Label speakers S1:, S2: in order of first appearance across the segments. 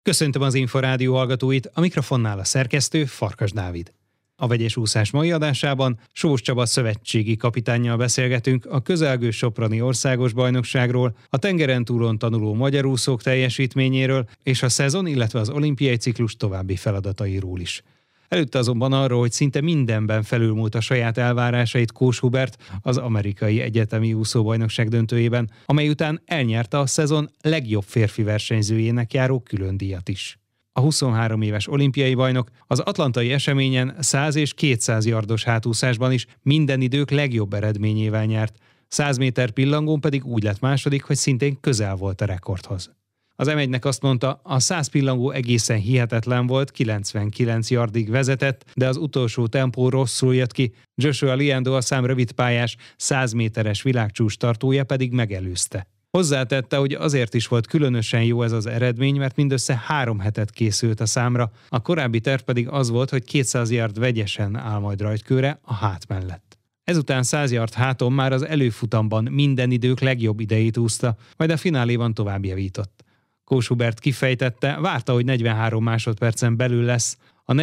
S1: Köszöntöm az Inforádió hallgatóit, a mikrofonnál a szerkesztő Farkas Dávid. A vegyes úszás mai adásában Sós Csaba szövetségi kapitánnyal beszélgetünk a közelgő soproni országos bajnokságról, a tengeren túlon tanuló magyar úszók teljesítményéről és a szezon, illetve az olimpiai ciklus további feladatairól is. Előtte azonban arról, hogy szinte mindenben felülmúlt a saját elvárásait Kós Hubert az amerikai egyetemi úszóbajnokság döntőjében, amely után elnyerte a szezon legjobb férfi versenyzőjének járó különdíjat is. A 23 éves olimpiai bajnok az atlantai eseményen 100 és 200 yardos hátúszásban is minden idők legjobb eredményével nyert, 100 méter pillangón pedig úgy lett második, hogy szintén közel volt a rekordhoz. Az M1-nek azt mondta, a 100 pillangó egészen hihetetlen volt, 99 yardig vezetett, de az utolsó tempó rosszul jött ki, Joshua Liando a számrövidpályás 100 méteres világcsúcs tartója pedig megelőzte. Hozzátette, hogy azért is volt különösen jó ez az eredmény, mert mindössze 3 hetet készült a számra, a korábbi terv pedig az volt, hogy 200 yard vegyesen áll majd rajtkőre a hát mellett. Ezután 100 yard háton már az előfutamban minden idők legjobb idejét úszta, majd a fináléban tovább javított. Kós Hubert kifejtette, várta, hogy 43 másodpercen belül lesz, a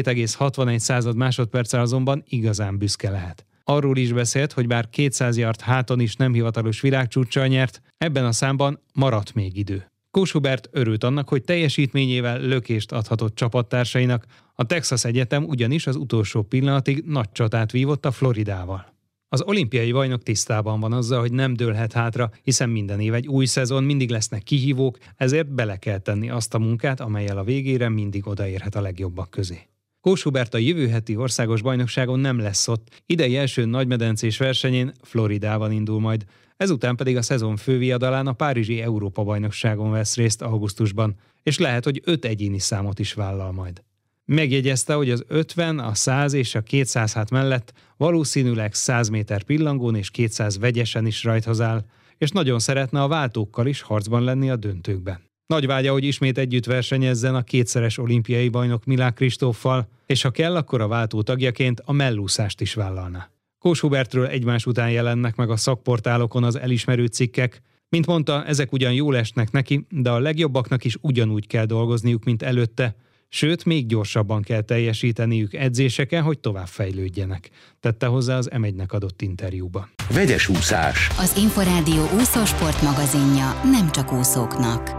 S1: 42,61 másodperccel azonban igazán büszke lehet. Arról is beszélt, hogy bár 200 yard háton is nem hivatalos világcsúccsal nyert, ebben a számban maradt még idő. Kós Hubert örült annak, hogy teljesítményével lökést adhatott csapattársainak, a Texas Egyetem ugyanis az utolsó pillanatig nagy csatát vívott a Floridával. Az olimpiai bajnok tisztában van azzal, hogy nem dőlhet hátra, hiszen minden év egy új szezon, mindig lesznek kihívók, ezért bele kell tenni azt a munkát, amellyel a végére mindig odaérhet a legjobbak közé. Kós Hubert a jövő heti országos bajnokságon nem lesz ott, idei első nagymedencés versenyén Floridában indul majd, ezután pedig a szezon főviadalán a párizsi Európa-bajnokságon vesz részt augusztusban, és lehet, hogy 5 egyéni számot is vállal majd. Megjegyezte, hogy az 50, a 100 és a 200 hát mellett valószínűleg 100 méter pillangón és 200 vegyesen is rajthoz áll, és nagyon szeretne a váltókkal is harcban lenni a döntőkben. Nagy vágya, hogy ismét együtt versenyezzen a kétszeres olimpiai bajnok Milák Kristóffal, és ha kell, akkor a váltó tagjaként a mellúszást is vállalná. Kós Hubertről egymás után jelennek meg a szakportálokon az elismerő cikkek. Mint mondta, ezek ugyan jól esnek neki, de a legjobbaknak is ugyanúgy kell dolgozniuk, mint előtte, sőt, még gyorsabban kell teljesíteniük edzéseken, hogy tovább fejlődjenek, tette hozzá az M1-nek adott interjúban.
S2: Vegyes úszás.
S3: Az Inforádió úszósport magazinja nem csak úszóknak.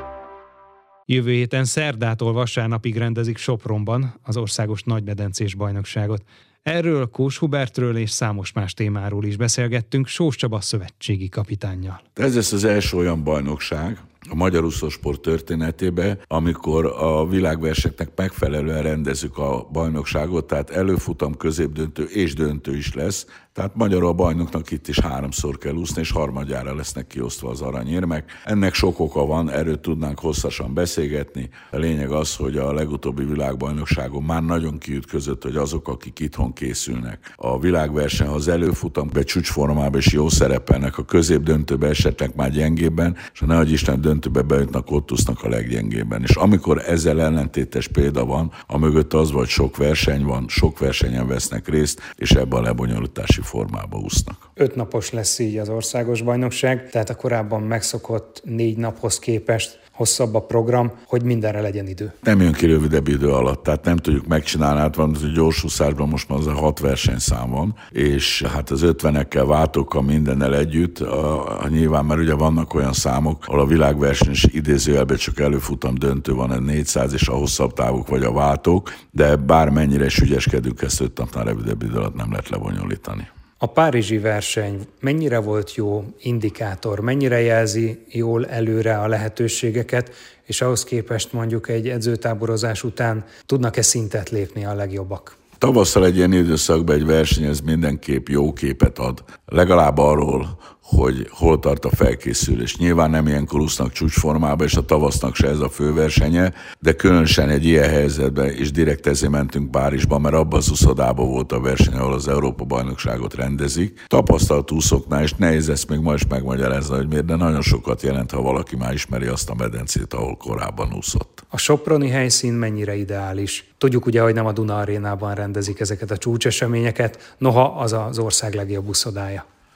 S1: Jövő héten szerdától vasárnapig rendezik Sopronban az országos nagymedencés bajnokságot. Erről Kós Hubertről és számos más témáról is beszélgettünk Sós Csaba szövetségi kapitánnyal.
S4: Ez lesz az első olyan bajnokság a magyar úszósport történetében, amikor a világversenyeknek megfelelően rendezzük a bajnokságot, tehát előfutam, középdöntő és döntő is lesz. Tehát magyarul a bajnoknak itt is 3-szor kell úszni, és harmadjára lesznek kiosztva az aranyérmek. Ennek sok oka van, erről tudnánk hosszasan beszélgetni. A lényeg az, hogy a legutóbbi világbajnokságon már nagyon kiütközött, hogy azok, akik itthon készülnek a világverseny, az előfutam csúcsformában is jó szerepelnek, a középdöntőben esetleg már gyengébben, és a nehogy Isten döntőbe bejutnak, ott úsznak a leggyengébben. És amikor ezzel ellentétes példa van, amögött az vagy sok verseny van, sok versenyen vesznek részt, és ebben a lebonyolítási formába úsznak.
S5: 5 napos lesz így az országos bajnokság, tehát a korábban megszokott 4 naphoz képest hosszabb a program, hogy mindenre legyen idő.
S4: Nem jön ki rövidebb idő alatt, tehát nem tudjuk megcsinálni, hát van, hogy gyorsúszásban most már az 6 versenyszám van, és hát az 50-ekkel, váltókkal, mindennel együtt, nyilván, mert ugye vannak olyan számok, ahol a világverseny is idézőjelben csak előfutam döntő van, a 400 és a hosszabb távok vagy a váltók, de bármennyire is ügyeskedünk, ezt 5 napnál rövidebb idő alatt nem lehet lebonyolítani.
S5: A párizsi verseny mennyire volt jó indikátor, mennyire jelzi jól előre a lehetőségeket, és ahhoz képest mondjuk egy edzőtáborozás után tudnak-e szintet lépni a legjobbak?
S4: Tavasszal egy ilyen időszakban egy verseny, ez mindenképp jó képet ad. Legalább arról, hogy hol tart a felkészülés. Nyilván nem ilyenkor úsznak csúcsformában, és a tavasznak se ez a főversenye, de különösen egy ilyen helyzetben, és direkt ezért mentünk Párizsba, mert abban az úszodában volt a verseny, ahol az Európa-bajnokságot rendezik. Tapasztalt úszóknál, és nehéz ezt még ma is megmagyarázni, hogy miért, de nagyon sokat jelent, ha valaki már ismeri azt a medencét, ahol korábban úszott.
S5: A soproni helyszín mennyire ideális? Tudjuk ugye, hogy nem a Duna Arénában rendezik ezeket a csúcseseményeket, noha az az ország legjobb úszodája.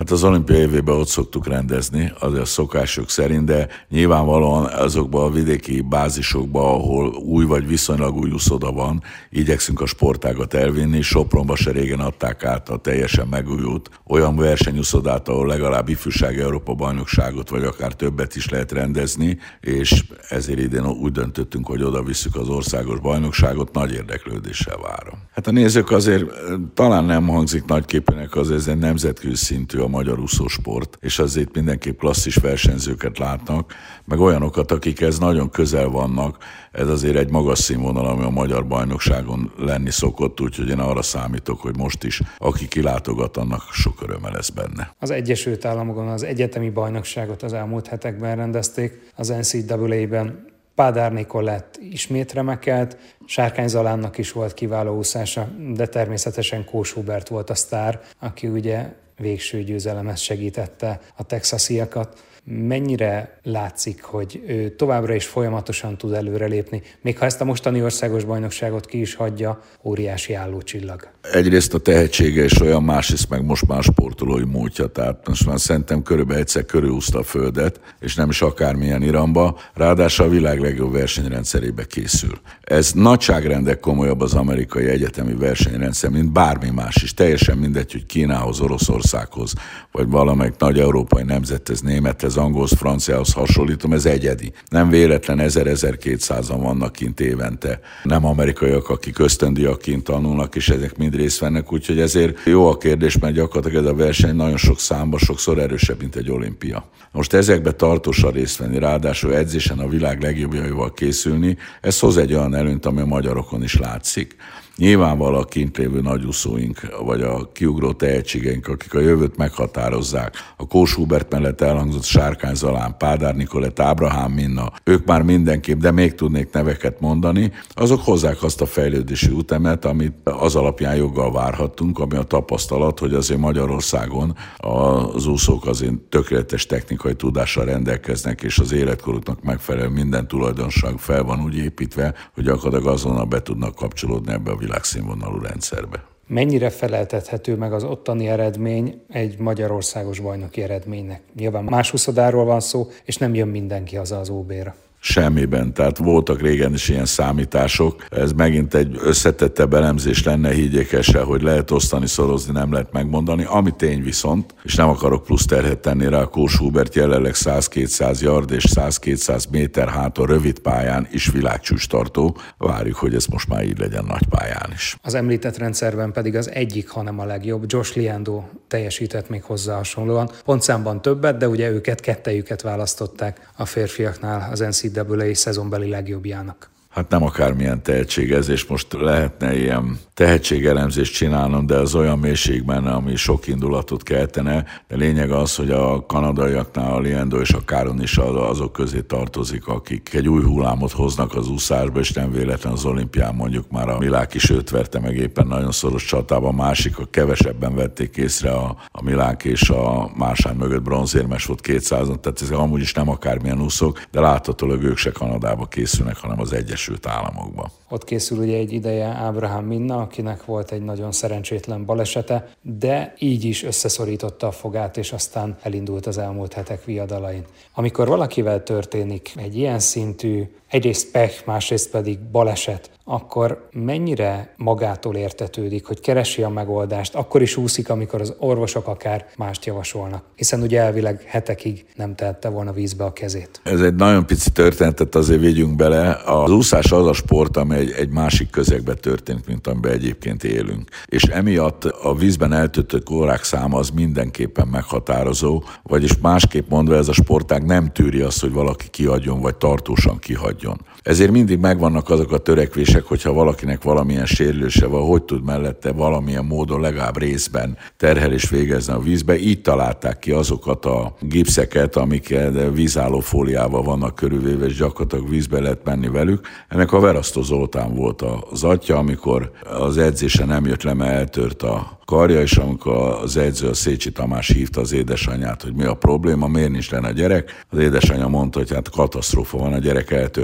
S4: Hát az olimpia évében ott szoktuk rendezni, azért a szokások szerint, de nyilvánvalóan azokban a vidéki bázisokban, ahol új vagy viszonylag új úszoda van, igyekszünk a sportágat elvinni. Sopronba se régen adták át a teljesen megújult olyan versenyúszodát, ahol legalább ifjúsági Európa-bajnokságot, vagy akár többet is lehet rendezni, és ezért idén úgy döntöttünk, hogy oda visszük az országos bajnokságot, nagy érdeklődéssel várom. Hát a nézők azért talán nem hangzik nagyképűnek, azért ez egy nemzetközi szintű a magyar úszósport, és azért mindenképp klasszis versenyzőket látnak, meg olyanokat, akikhez nagyon közel vannak. Ez azért egy magas színvonal, ami a magyar bajnokságon lenni szokott, úgyhogy én arra számítok, hogy most is, aki kilátogat, annak sok öröme lesz benne.
S5: Az Egyesült Államokon az egyetemi bajnokságot az elmúlt hetekben rendezték, az NCAA-ben Pádár Nikolett ismét remekelt, Sárkány Zalánnak is volt kiváló úszása, de természetesen Kós Hubert volt a sztár, aki ugye végső győzelemhez segítette a texasiakat. Mennyire látszik, hogy ő továbbra is folyamatosan tud előrelépni, még ha ezt a mostani országos bajnokságot ki is hagyja, óriási állócsillag? Egyrészt
S4: a tehetsége és olyan, másrészt meg most már sportolói múltja, tehát most már szerintem körülbelül egyszer körülúszta a földet, és nem is akármilyen iramba, ráadásul a világ legjobb versenyrendszerébe készül. Ez nagyságrendek komolyabb az amerikai egyetemi versenyrendszer, mint bármi más is. Teljesen mindegy, hogy Kínához, Oroszországhoz, vagy valamelyik nagy európai nemzethez, némethez, angolhoz, franciához hasonlítom, ez egyedi. Nem véletlen 1000-1200-an vannak kint évente. Nem amerikaiak, akik ösztöndíjak kint tanulnak, és ezek mind részt vennek, úgyhogy ezért jó a kérdés, mert gyakorlatilag ez a verseny nagyon sok számban sokszor erősebb, mint egy olimpia. Most ezekbe tartósan részt venni, ráadásul edzésen a világ legjobbjaival készülni, ez hoz egy olyan előnyt, ami a magyarokon is látszik. Nyilvánvalóan a kint lévő nagyúszóink, vagy a kiugró tehetségeink, akik a jövőt meghatározzák. A Kós Hubert mellett elhangzott Sárkány Zalán, Pádár Nikolett, Ábrahám Minna, ők már mindenképp, de még tudnék neveket mondani, azok hozzák azt a fejlődési ütemet, amit az alapján joggal várhattunk, ami a tapasztalat, hogy azért Magyarországon az úszók azért tökéletes technikai tudással rendelkeznek, és az életkoruknak megfelelő minden tulajdonság fel van úgy építve, hogy gyakorlatilag azonnal be tudnak kapcsolódni ebbe a világszínvonalú rendszerbe. Mennyire feleltethető meg az ottani eredmény egy magyarországos bajnoki eredménynek? Nyilván más úszodáról van szó, és nem jön mindenki haza az OB-ra. Semmiben. Tehát voltak régen is ilyen számítások. Ez megint egy összetettebb elemzés lenne, higgyék el se, hogy lehet osztani, szorozni, nem lehet megmondani. Ami tény viszont, és nem akarok plusz terhet tenni rá, Kós Hubert jelenleg 100-200 yard és 100-200 méter háton rövid pályán is világcsúcstartó. Várjuk, hogy ez most már így legyen nagy pályán is. Az említett rendszerben pedig az egyik, hanem a legjobb, Josh Liando teljesített még hozzá hasonlóan. Pontszámban többet, de ugye kettejüket választották a férfiaknál az NCAA szezonbeli legjobbjának. Hát nem akármilyen tehetség ez, és most lehetne ilyen tehetségelemzést csinálnom, de az olyan mélységben, ami sok indulatot keltene. De lényeg az, hogy a kanadaiaknál a Liando és a Caron is azok közé tartozik, akik egy új hullámot hoznak az úszásba, és nem véletlen az olimpián mondjuk már a Milák is őt verte meg éppen nagyon szoros csatában. Másik, a kevesebben vették észre a Milák és a Mársány mögött bronzérmes volt 200-on, tehát ezek amúgy is nem akármilyen úszók, de láthatólag ők se Kanadába készülnek, hanem az Egyesült Államokba. Ott készül ugye egy ideje Ábrahám Minna, akinek volt egy nagyon szerencsétlen balesete, de így is összeszorította a fogát, és aztán elindult az elmúlt hetek viadalain. Amikor valakivel történik egy ilyen szintű, egyrészt pech, másrészt pedig baleset, akkor mennyire magától értetődik, hogy keresi a megoldást, akkor is úszik, amikor az orvosok akár mást javasolnak, hiszen ugye elvileg hetekig nem tehette volna vízbe a kezét. Ez egy nagyon pici történetet azért vigyünk bele. Az úszás az a sport, amely egy másik közegbe történik, mint amiben egyébként élünk. És emiatt a vízben eltöltött órák száma az mindenképpen meghatározó, vagyis másképp mondva ez a sportág nem tűri azt, hogy valaki kihagyjon, vagy tartósan kihagyjon. Ezért mindig megvannak azok a törekvések, hogyha valakinek valamilyen sérülése van, hogy tud mellette valamilyen módon legalább részben terhelést végezni a vízbe. Így találták ki azokat a gipszeket, amik vízálló fóliával vannak körülvéve, és gyakorlatilag vízbe lehet menni velük. Ennek a Verasztó Zoltán volt az atya, amikor az edzése nem jött le, mert eltört a karja, és amikor az edző, a Szécsi Tamás hívta az édesanyját, hogy mi a probléma, miért nincs lenne a gyerek, az édesanyja mondta, hogy hát katasztrófa van, a gyerek eltörte a karját,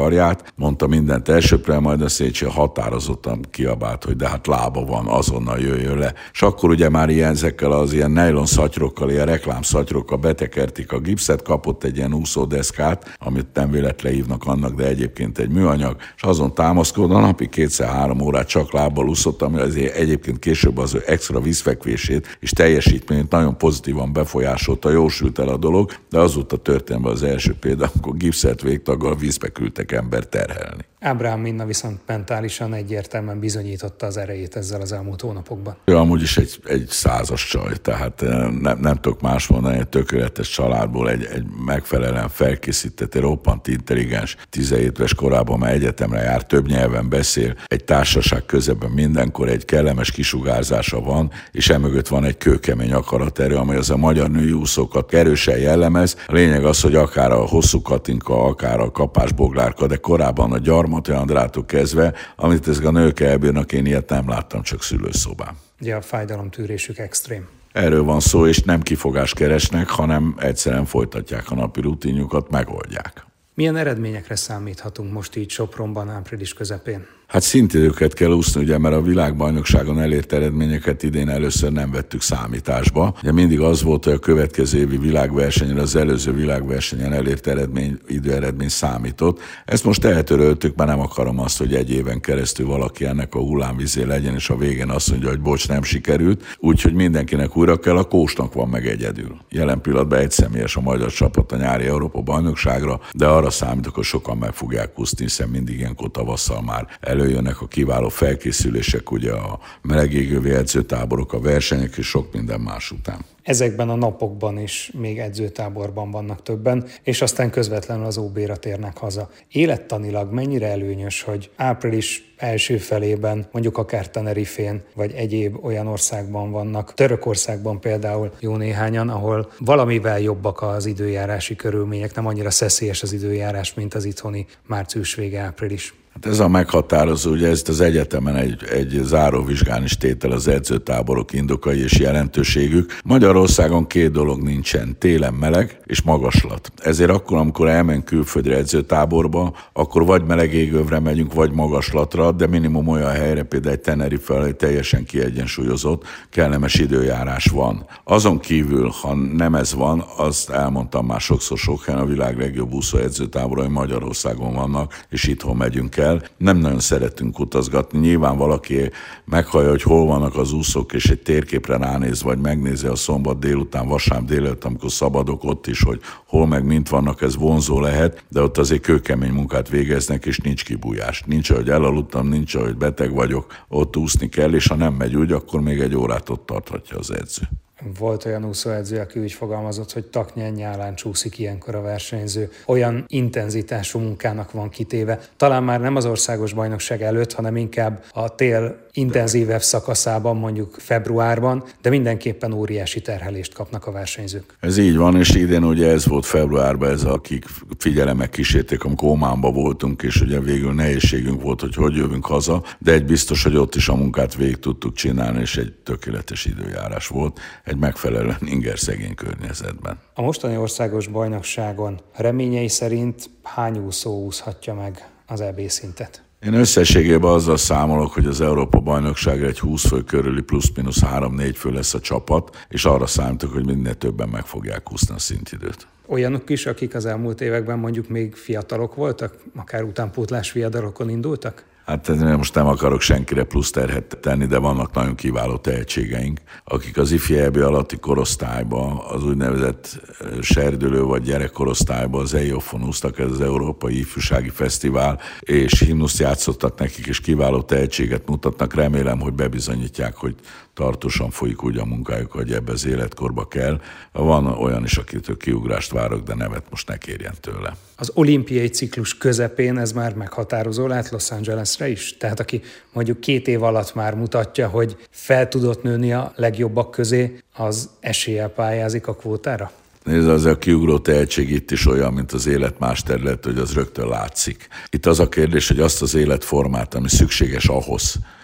S4: karját, mondta mindent elsőpre, majd a Szécsi határozottan kiabált, hogy de hát lába van, azonnal jöjjön le. És akkor ugye már ezekkel az ilyen nylon szatyrokkal, ilyen reklámszatyrokkal betekertik a gipszet, kapott egy ilyen úszódeszkát, amit nem véletlen hívnak annak, de egyébként egy műanyag, és azon támaszkodva napi 2-3 órát csak lábbal úszott, ami azért egyébként később az ő extra vízfekvését és teljesítményt nagyon pozitívan befolyásolta, jól sült el a dolog, de azóta történt be az első példa, amikor gipszelt végtaggal vízbe küldtek ember terhelni.
S5: Ábrahám Minna viszont mentálisan egyértelműen bizonyította az erejét ezzel az elmúlt hónapokban.
S4: Ő amúgy is egy százas csaj, tehát nem tudok más mondani, egy tökéletes családból, egy megfelelően felkészített, egy roppant intelligens, 17 éves korában már egyetemre jár, több nyelven beszél, egy társaság közeben mindenkor egy kellemes kisugárzása van, és emögött van egy kőkemény akaraterő, amely az a magyar női úszókat erősen jellemez. A lényeg az, hogy akár a hosszú Katinka, akár a kapásboglárka, de korábban a Gyarmati Andrától kezdve, amit ezek a nők elbírnak, én ilyet nem láttam, csak szülőszobán.
S5: Ugye a fájdalomtűrésük extrém.
S4: Erről van szó, és nem kifogást keresnek, hanem egyszerűen folytatják a napi rutinjukat, megoldják.
S5: Milyen eredményekre számíthatunk most így Sopronban április közepén?
S4: Hát szintidőket kell úszni, ugye, mert a világbajnokságon elért eredményeket idén először nem vettük számításba. Ugye mindig az volt, hogy a következő évi világversenyen, az előző világversenyen elért időeredmény számított. Ezt most eltöröltük, mert nem akarom azt, hogy egy éven keresztül valaki ennek a hullámvizé legyen, és a végén azt mondja, hogy bocs, nem sikerült. Úgyhogy mindenkinek újra kell, a Kósnak van meg egyedül. Jelen pillanatban egyszemélyes a magyar csapat a nyári Európa-bajnokságra, de arra számítok, hogy sokan meg fogják úszni, hiszen mindig ilyenkor tavasszal már előjönnek a kiváló felkészülések, ugye a melegégővé edzőtáborok, a versenyek és sok minden más után.
S5: Ezekben a napokban is még edzőtáborban vannak többen, és aztán közvetlenül az OB-ra térnek haza. Élettanilag mennyire előnyös, hogy április első felében, mondjuk akár Tenerifén, vagy egyéb olyan országban vannak, Törökországban például jó néhányan, ahol valamivel jobbak az időjárási körülmények, nem annyira szeszélyes az időjárás, mint az itthoni március vége április.
S4: Hát ez a meghatározó, ugye ezt az egyetemen egy záróvizsgán is tétel az edzőtáborok indokai és jelentőségük. Magyarországon 2 dolog nincsen, télen meleg és magaslat. Ezért akkor, amikor elmenünk külföldre edzőtáborba, akkor vagy meleg égövre megyünk, vagy magaslatra, de minimum olyan helyre, például egy Tenerife, egy teljesen kiegyensúlyozott, kellemes időjárás van. Azon kívül, ha nem ez van, azt elmondtam már sokszor sok helyen, a világ legjobb úszó edzőtáborai Magyarországon vannak, és itthon megyünk el. Nem nagyon szeretünk utazgatni. Nyilván valaki meghallja, hogy hol vannak az úszók, és egy térképre ránéz, vagy megnézi a szombat délután, vasárnap délután, amikor szabadok ott is, hogy hol meg mint vannak, ez vonzó lehet, de ott azért kőkemény munkát végeznek, és nincs kibújás. Nincs, ahogy elaludtam, nincs, ahogy beteg vagyok, ott úszni kell, és ha nem megy úgy, akkor még egy órát ott tarthatja az edző.
S5: Volt olyan úszóedző, aki úgy fogalmazott, hogy taknyen nyálán csúszik ilyenkor a versenyző. Olyan intenzitású munkának van kitéve. Talán már nem az országos bajnokság előtt, hanem inkább a tél intenzívebb szakaszában, mondjuk februárban, de mindenképpen óriási terhelést kapnak a versenyzők.
S4: Ez így van, és idén ugye ez volt februárban, ez akik figyelemek kísérték, amikor Ománban voltunk, és ugye végül nehézségünk volt, hogy jövünk haza, de egy biztos, hogy ott is a munkát végig tudtuk csinálni, és egy tökéletes időjárás volt, egy megfelelően ingerszegény környezetben.
S5: A mostani országos bajnokságon reményei szerint hány úszó úszhatja meg az EB szintet?
S4: Én összességében azzal számolok, hogy az Európa-bajnokságra egy 20 fő körüli plusz-minusz 3-4 fő lesz a csapat, és arra számítok, hogy minél többen meg fogják úszni a szintidőt.
S5: Olyanok is, akik az elmúlt években mondjuk még fiatalok voltak, akár utánpótlás viadalokon indultak?
S4: Hát most nem akarok senkire plusz terhet tenni, de vannak nagyon kiváló tehetségeink, akik az IFI EB alatti korosztályban, az úgynevezett serdülő vagy gyerekkorosztályban az EIOF-on úsztak, ez az Európai Ifjúsági Fesztivál, és himnuszt játszottak nekik, és kiváló tehetséget mutatnak. Remélem, hogy bebizonyítják, hogy tartósan folyik úgy a munkájuk, hogy ebbe az életkorba kell. Van olyan is, akitől kiugrást várok, de nevet most ne kérjen tőle.
S5: Az olimpiai ciklus közepén ez már meghatározó lehet Los Angelesre is? Tehát aki mondjuk 2 év alatt már mutatja, hogy fel tudott nőni a legjobbak közé, az eséllyel pályázik a kvótára?
S4: Nézd, az a kiugró tehetség itt is olyan, mint az élet más terület, hogy az rögtön látszik. Itt az a kérdés, hogy azt az életformát, ami szükséges ahhoz,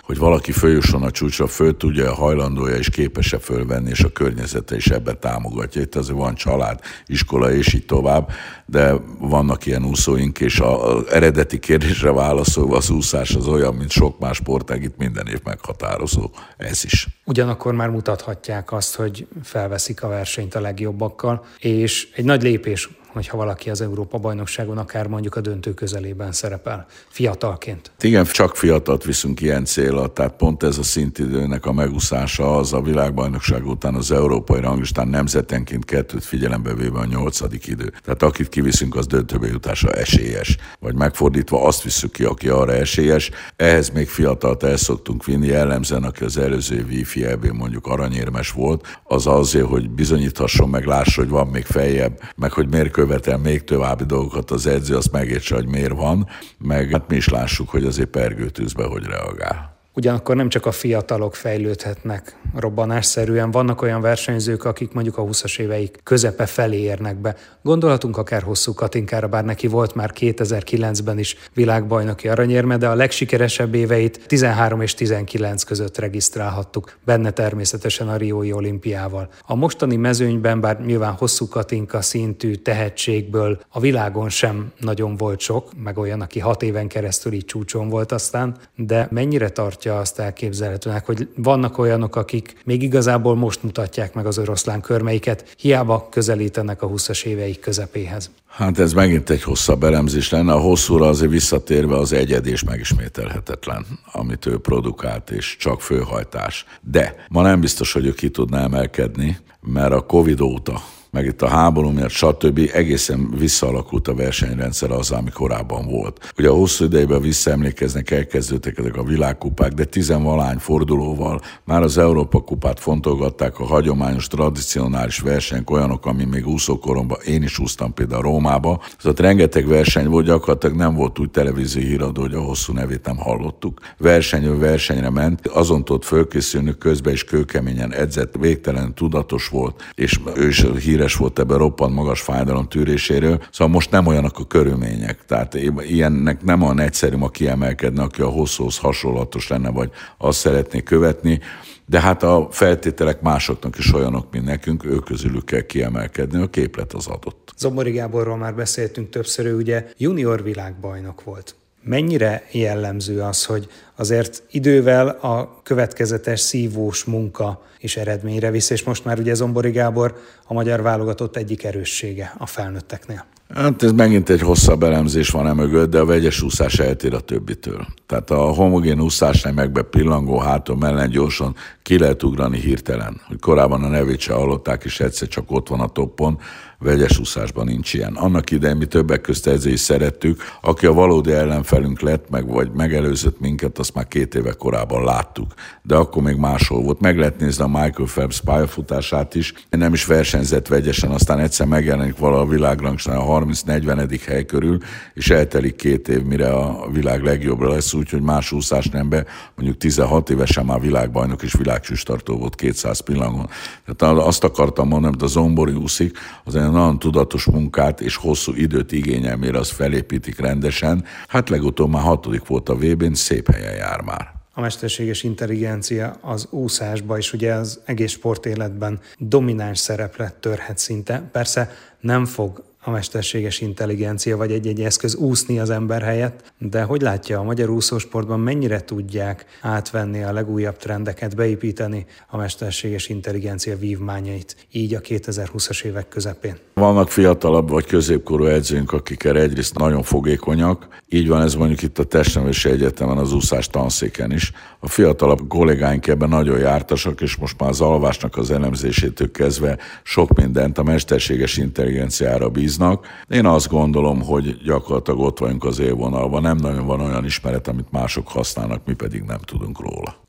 S4: hogy valaki följusson a csúcsra, föl tudja, hajlandója és képes-e fölvenni, és a környezete is ebbe támogatja. Itt azért van család, iskola és így tovább, de vannak ilyen úszóink, és az eredeti kérdésre válaszolva az úszás az olyan, mint sok más sportág, itt minden év meghatározó, ez is.
S5: Ugyanakkor már mutathatják azt, hogy felveszik a versenyt a legjobbakkal, és egy nagy lépés, hogyha valaki az Európa-bajnokságon akár mondjuk a döntő közelében szerepel, fiatalként.
S4: Igen, csak fiatalt viszünk ilyen célra, tehát pont ez a szintidőnek a megúszása az a világbajnokság után az európai ranglistán nemzetenként 2 figyelembe véve a 8. idő. Tehát akit kiviszünk, az döntőbe jutásra esélyes. Vagy megfordítva azt visszük ki, aki arra esélyes. Ehhez még fiatalt el szoktunk vinni, jellemzően aki az előző évi EB-n mondjuk aranyérmes volt, az azért, hogy bizonyíthasson meg, lássa, hogy van még feljebb, meg hogy miért követel még további dolgokat az edző, azt megértse, hogy miért van, meg hát mi is lássuk, hogy azért pergőtűzbe hogy reagál.
S5: Ugyanakkor nem csak a fiatalok fejlődhetnek robbanásszerűen, vannak olyan versenyzők, akik mondjuk a 20-as éveik közepe felé érnek be. Gondolhatunk akár Hosszú Katinkára, bár neki volt már 2009-ben is világbajnoki aranyérme, de a legsikeresebb éveit 13 és 19 között regisztrálhattuk, benne természetesen a riói olimpiával. A mostani mezőnyben, bár nyilván Hosszú Katinka szintű tehetségből a világon sem nagyon volt sok, meg olyan, aki 6 éven keresztül így csúcson volt aztán, de mennyire tartja azt elképzelhetőnek, hogy vannak olyanok, akik még igazából most mutatják meg az oroszlán körmeiket, hiába közelítenek a 20-as éveik közepéhez.
S4: Hát ez megint egy hosszabb elemzés lenne. A hosszúra azért visszatérve az egyedi és megismételhetetlen, amit ő produkált, és csak főhajtás. De ma nem biztos, hogy ő ki tudná emelkedni, mert a Covid óta, meg itt a háború miatt, stb. Egészen visszaalakult a versenyrendszer az, ami korábban volt. Ugye a hosszú idejében visszaemlékeznek, elkezdődtek ezek a világkupák, de 10-valány fordulóval már az Európa-kupát fontolgatták, a hagyományos, tradicionális versenyek, olyanok, ami még úszókoromban, én is úsztam például Rómába. Tehát rengeteg verseny volt, gyakorlatilag nem volt úgy televízió híradó, hogy a Hosszú nevét nem hallottuk. Versenyről versenyre ment, azon tudott fölkészülni, közben is kőkeményen edzett, végtelen tudatos volt, és ő is híres volt ebben roppant magas fájdalom tűréséről, szóval most nem olyanok a körülmények. Tehát ilyennek nem olyan egyszerű ma kiemelkedni, aki a Hosszúhoz hasonlatos lenne, vagy azt szeretné követni, de hát a feltételek másoknak is olyanok, mint nekünk, ők közülük kell kiemelkedni, a képlet az adott.
S5: Zombori Gáborról már beszéltünk többször, ő ugye junior világbajnok volt. Mennyire jellemző az, hogy azért idővel a következetes szívós munka is eredményre visz, és most már ugye Zombori Gábor a magyar válogatott egyik erőssége a felnőtteknél.
S4: Hát ez megint egy hosszabb elemzés van emögött, de a vegyes úszás eltér a többitől. Tehát a homogén úszásnál megbe pillangó háton mellett gyorsan ki lehet ugrani hirtelen. Hogy korábban a nevét se hallották, és egyszer csak ott van a toppon, vegyes úszásban nincs ilyen. Annak idején mi többek közt ezzel is szerettük, aki a valódi ellenfelünk lett, vagy megelőzött minket, azt már 2 éve korábban láttuk. De akkor még máshol volt. Meg lehet nézni a Michael Phelps pályafutását is. Nem is versenyzett vegyesen, aztán egyszer megjelenik vala a világrangstán a 30-40. hely körül, és eltelik 2 év, mire a világ legjobbra lesz, úgyhogy más úszásnemben mondjuk 16 évesen már világbajnok és világcsúcstartó volt 200 pillangon. Tehát azt akartam mondani, hogy a Zombori úszik, az egy nagyon tudatos munkát és hosszú időt igényel, mire azt felépítik rendesen. Hát legutóbb már 6. volt a VB-n, szép helyen jár már.
S5: A mesterséges intelligencia az úszásba és ugye az egész sportéletben domináns szerepet törhet szinte. Persze nem fog a mesterséges intelligencia vagy egy-egy eszköz úszni az ember helyett, de hogy látja, a magyar úszósportban mennyire tudják átvenni a legújabb trendeket, beépíteni a mesterséges intelligencia vívmányait, így a 2020-as évek közepén?
S4: Vannak fiatalabb vagy középkorú edzőink, akik erre egyrészt nagyon fogékonyak, így van ez mondjuk itt a Testnevelési Egyetemen, az úszás tanszéken is. A fiatalabb kollégáink ebben nagyon jártasak, és most már az alvásnak az elemzésétől kezdve sok mindent a mesterséges intelligenciára bíznak. Én azt gondolom, hogy gyakorlatilag ott vagyunk az élvonalban, nem nagyon van olyan ismeret, amit mások használnak, mi pedig nem tudunk róla.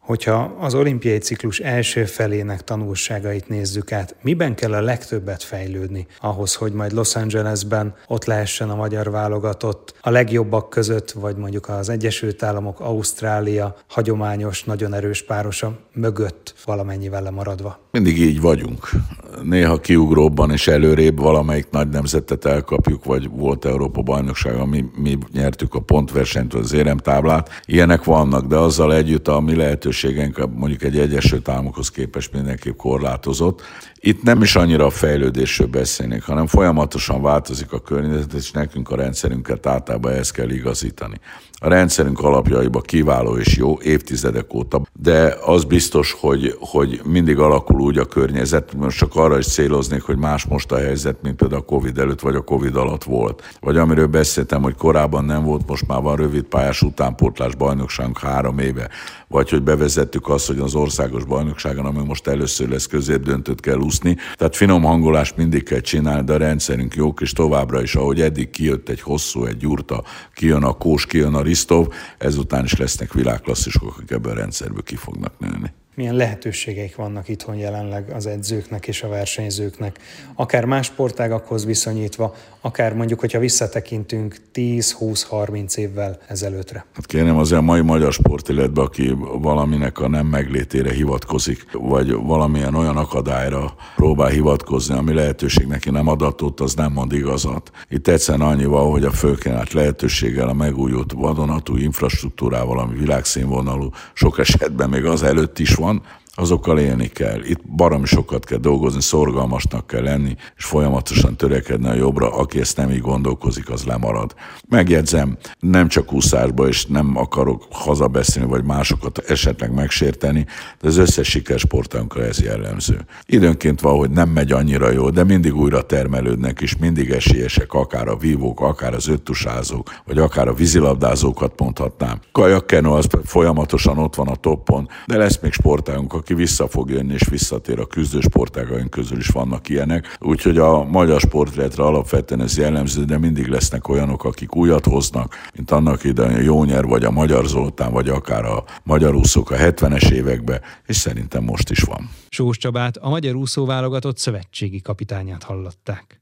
S5: Hogyha az olimpiai ciklus első felének tanulságait nézzük át, miben kell a legtöbbet fejlődni ahhoz, hogy majd Los Angelesben ott lehessen a magyar válogatott a legjobbak között, vagy mondjuk az Egyesült Államok, Ausztrália hagyományos, nagyon erős párosa mögött valamennyivel lemaradva?
S4: Mindig így vagyunk. Néha kiugróbban és előrébb valamelyik nagy nemzetet elkapjuk, vagy volt Európa-bajnokság, mi nyertük a pontversenyt, vagy az éremtáblát. Ilyenek vannak, de azzal együtt a mi lehetőségeink mondjuk egy Egyesült Államokhoz képest mindenképp korlátozott. Itt nem is annyira a fejlődésről beszélnék, hanem folyamatosan változik a környezet, és nekünk a rendszerünket általában ehhez kell igazítani. A rendszerünk alapjaiban kiváló és jó évtizedek óta, de az biztos, hogy mindig alakul úgy a környezet, most csak arra is céloznék, hogy más most a helyzet, mint például a Covid előtt vagy a Covid alatt volt. Vagy amiről beszéltem, hogy korábban nem volt, most már van rövid pályás utánpótlás bajnokságunk 3 éve. Vagy hogy bevezettük azt, hogy az országos bajnokságon, ami most először lesz, középdöntőt kell úszni. Tehát finom hangolást mindig kell csinálni, de a rendszerünk jók, és továbbra is, ahogy eddig kijött egy Hosszú, egy Gyurta, kijön a Kós, kijön a Risztov, ezután is lesznek világklasszisok, akik ebből a rendszerből ki fognak nőni.
S5: Milyen lehetőségeik vannak itthon jelenleg az edzőknek és a versenyzőknek, akár más sportágakhoz viszonyítva, akár mondjuk, hogyha visszatekintünk 10-20-30 évvel ezelőttre.
S4: Hát kérem, azért a mai magyar sportéletben, aki valaminek a nem meglétére hivatkozik, vagy valamilyen olyan akadályra próbál hivatkozni, ami lehetőség neki nem adatott, az nem mond igazat. Itt egyszerűen annyi van, hogy a fölkínált lehetőséggel, a megújult vadonatúj infrastruktúrával, ami világszínvonalú, sok esetben még az előtt is van, azokkal élni kell. Itt baromi sokat kell dolgozni, szorgalmasnak kell lenni, és folyamatosan törekedni a jobbra. Aki ezt nem így gondolkozik, az lemarad. Megjegyzem, nem csak úszásba, és nem akarok hazabeszélni, vagy másokat esetleg megsérteni, de az összes sikersportánkra ez jellemző. Időnként valahogy nem megy annyira jó, de mindig újra termelődnek, és mindig esélyesek, akár a vívók, akár az öttusázók, vagy akár a vízilabdázókat mondhatnám. Kajakkenu az folyamatosan ott van a toppon, de lesz még sportágunk, aki vissza fog jönni és visszatér, a küzdősportágaink közül is vannak ilyenek. Úgyhogy a magyar sportlétre alapvetően ez jellemző, de mindig lesznek olyanok, akik újat hoznak, mint annak idején a Jónyer, vagy a Magyar Zoltán, vagy akár a magyar úszók a 70-es években, és szerintem most is van.
S1: Sós Csabát, a magyar úszóválogatott szövetségi kapitányát hallották.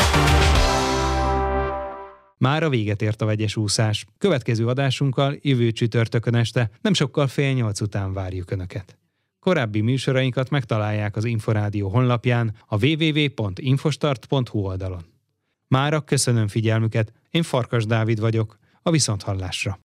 S1: Mára véget ért a vegyes úszás. Következő adásunkkal jövő csütörtökön este, nem sokkal 7:30 után várjuk Önöket. Korábbi műsorainkat megtalálják az Inforádió honlapján, a www.infostart.hu oldalon. Mára köszönöm figyelmüket, én Farkas Dávid vagyok, a viszonthallásra.